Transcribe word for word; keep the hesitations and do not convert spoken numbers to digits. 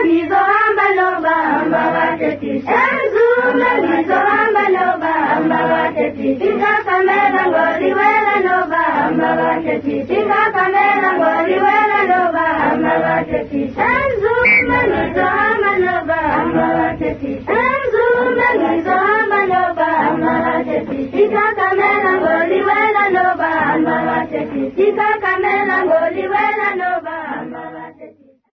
lizo amba loba amba waketi. Enzume lizo amba loba amba waketi. Tinga kamera ngoli wela loba amba waketi. Tinga kamera ngoli wela loba amba waketi. Enzume lizo amba loba amba waketi. Enzume lizo amba loba amba waketi. Tinga kamera ngoli wela loba amba waketi. Tinga kamera ngoli wela